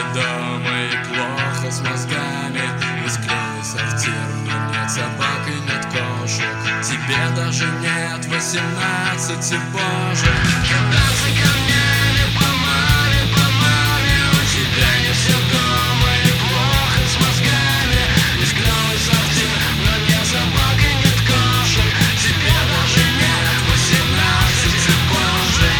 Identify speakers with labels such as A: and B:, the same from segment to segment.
A: дома и плохо с мозгами. Есть клевый сортир, но нет собак и нет кошек. Тебе даже нет 18, боже. Кататься камнями по маме, у тебя не все дома и плохо с мозгами. Есть клевый сортир, но нет собак и нет кошек. Тебе даже нет 18, боже.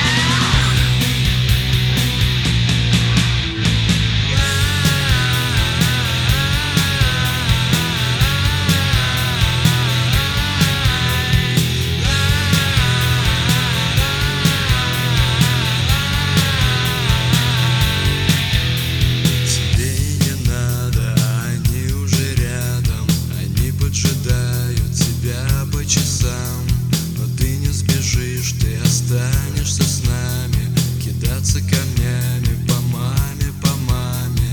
A: Поджидают тебя по часам, но ты не сбежишь, ты останешься с нами. Кидаться камнями по маме, по маме.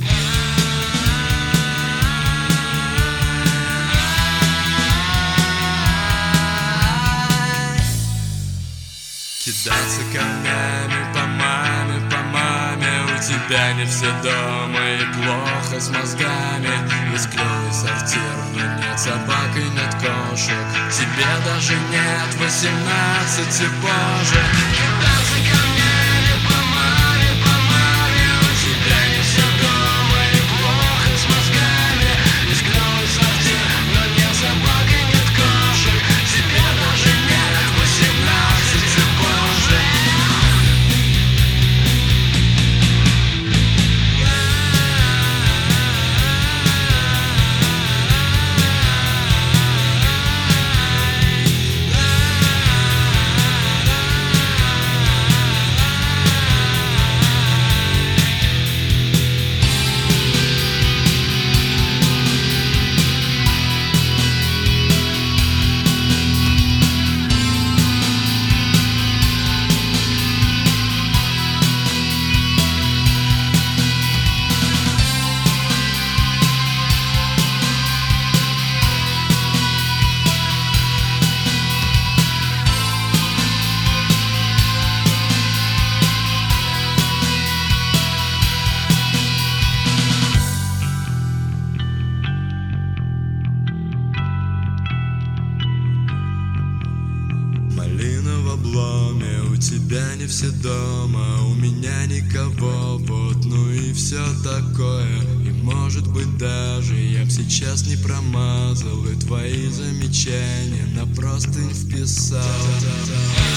A: Кидаться камнями по маме, по маме. У тебя не все дома и плохо с мозгами. Есть клевый сортир, но нет собак и нет кошек. Тебе даже нет 18, боже. Кидаться камнями по маме, по маме. У тебя не все дома и плохо с мозгами. Есть клевый сортир, но нет собак и нет кошек. Тебе даже нет 18, боже. Малина в обломе, у тебя не все дома, у меня никого, вот, ну и все такое. И может быть даже я б сейчас не промазал и твои замечания на простынь вписал.